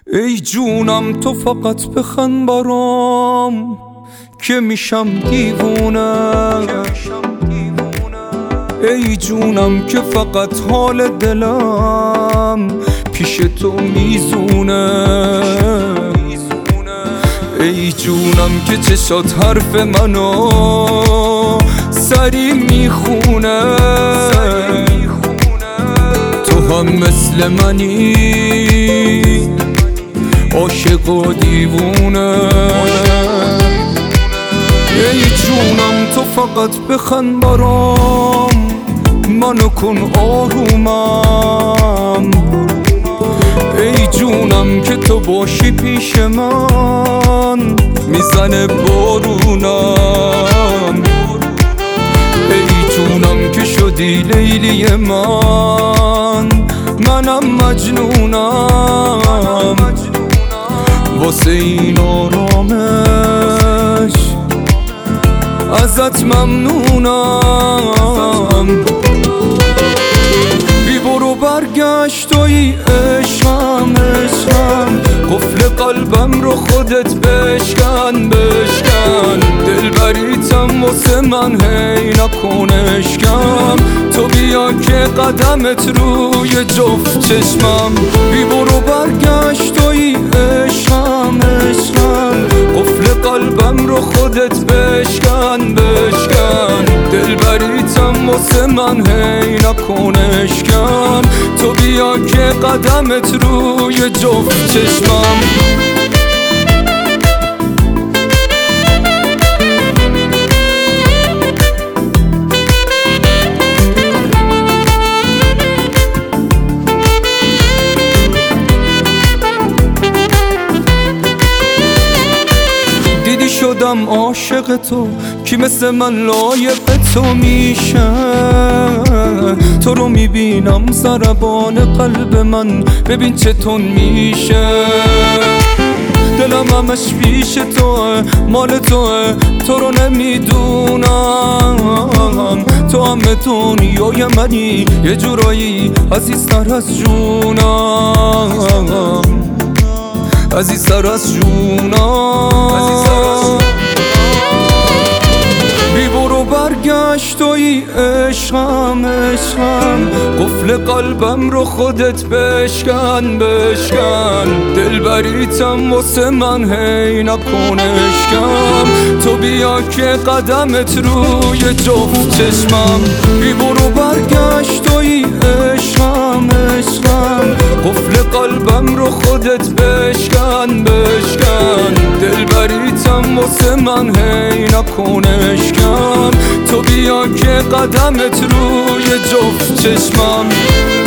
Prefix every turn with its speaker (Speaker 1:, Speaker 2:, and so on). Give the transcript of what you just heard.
Speaker 1: ای جونم تو فقط بخند برام که میشم دیوونه. ای جونم که فقط حال دلم پیش تو میزونه. ای جونم که چشات حرف منو سری میخونه. تو هم مثل منی عاشق و دیوونه. ای جونم تو فقط بخند برام منو کن آرومم. ای جونم که تو باشی پیش من میزنه بارونم. ای جونم که شدی لیلی منم مجنونم. واسه این آرامش ازت ممنونم. بی برو برگشت توی عشقم قفل قلبم رو خودت بشکن. دلبریتم واسه من هی نکن اشکم. تو بیا که قدمت روی جفت چشمم. بی برو برگشت توی عشقم قفل قلبم رو خودت بشکن. دلبریتم واسه من هی نکن اشکم. تو بیا که قدمت روی جفت چشمم. شدم عاشق تو کی مثل من لایق تو میشه. تو رو میبینم ضربان قلب من ببین چطور میشه. دلم همش پیش توه مال توه تو رو نمیدونم. تو همه دنیای منی یه جورایی عزیزتر از جونم. عزیزتر از جونم. بی برو برگشت توی عشقم قفل قلبم رو خودت بشکن. دلبریتم واسه من هی نکن اشکم. تو بیا که قدمت روی جفت چشمم. بی برو برگشت توی عشقم قفل قلبم رو خودت بشکن. دلبریتم واسه من هی نکن اشکم. تو بیا که قدمت روی جفت چشمم.